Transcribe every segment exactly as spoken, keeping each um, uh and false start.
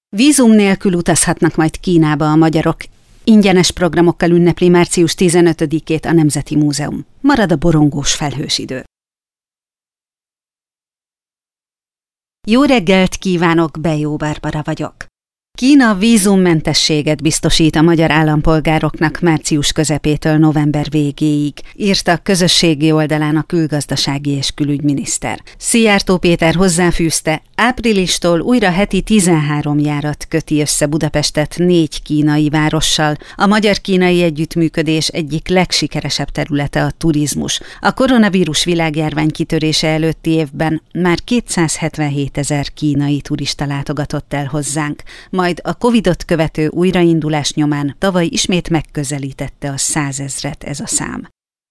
Vízum nélkül utazhatnak majd Kínába a magyarok. Ingyenes programokkal ünnepli március tizenötödikét a Nemzeti Múzeum. Marad a borongós felhős idő. Jó reggelt kívánok, Bejó Barbara vagyok. Kína vízummentességet biztosít a magyar állampolgároknak március közepétől november végéig, írta közösségi oldalán a külgazdasági és külügyminiszter. Szijjártó Péter hozzáfűzte, áprilistól újra heti tizenhárom járat köti össze Budapestet négy kínai várossal. A magyar-kínai együttműködés egyik legsikeresebb területe a turizmus. A koronavírus világjárvány kitörése előtti évben már kétszázhetvenhétezer kínai turista látogatott el hozzánk, majd a Covidot követő újraindulás nyomán tavaly ismét megközelítette a százezret ez a szám.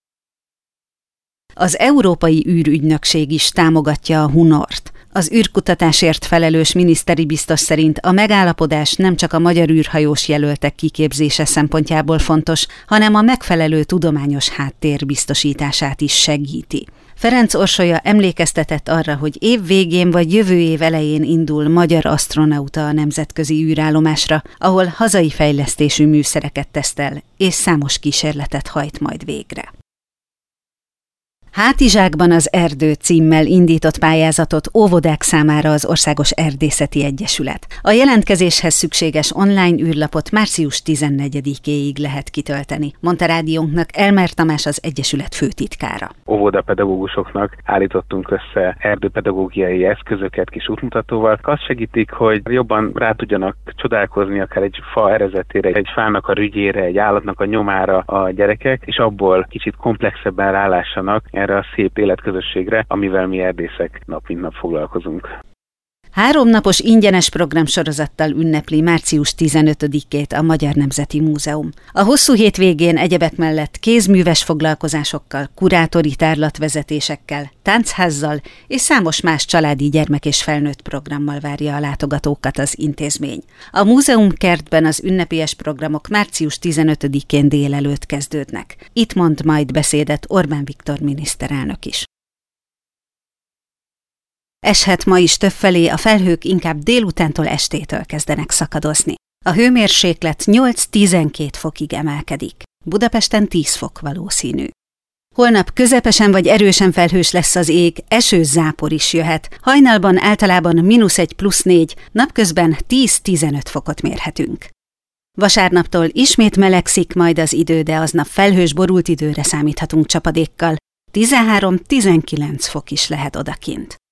Az Európai űrügynökség is támogatja a Hunort. Az űrkutatásért felelős miniszteri biztos szerint a megállapodás nem csak a magyar űrhajós jelöltek kiképzése szempontjából fontos, hanem a megfelelő tudományos háttér biztosítását is segíti. Ferenc Orsolya emlékeztetett arra, hogy év végén vagy jövő év elején indul magyar asztronauta a nemzetközi űrállomásra, ahol hazai fejlesztésű műszereket tesztel, és számos kísérletet hajt majd végre. Hátizsákban az erdő címmel indított pályázatot óvodák számára az Országos Erdészeti Egyesület. A jelentkezéshez szükséges online űrlapot március tizennegyedikéig lehet kitölteni, mondta rádiónknak Elmer Tamás, az Egyesület főtitkára. Óvodapedagógusoknak állítottunk össze erdőpedagógiai eszközöket kis útmutatóval. Azt segítik, hogy jobban rá tudjanak csodálkozni akár egy fa erezetére, egy fának a rügyére, egy állatnak a nyomára a gyerekek, és abból kicsit komplexebben rálássanak erre a szép életközösségre, amivel mi erdészek nap mint nap foglalkozunk. Háromnapos ingyenes programsorozattal ünnepli március tizenötödikét a Magyar Nemzeti Múzeum. A hosszú hétvégén egyebek mellett kézműves foglalkozásokkal, kurátori tárlatvezetésekkel, tánchazzal és számos más családi gyermek és felnőtt programmal várja a látogatókat az intézmény. A múzeumkertben az ünnepélyes programok március tizenötödikén délelőtt kezdődnek. Itt mond majd beszédet Orbán Viktor miniszterelnök is. Eshet ma is többfelé, a felhők inkább délutántól estétől kezdenek szakadozni. A hőmérséklet nyolc-tizenkét fokig emelkedik. Budapesten tíz fok valószínű. Holnap közepesen vagy erősen felhős lesz az ég, esős zápor is jöhet. Hajnalban általában mínusz egy plusz négy, napközben tíz-tizenöt fokot mérhetünk. Vasárnaptól ismét melegszik majd az idő, de aznap felhős borult időre számíthatunk csapadékkal. tizenhárom-tizenkilenc fok is lehet odakint.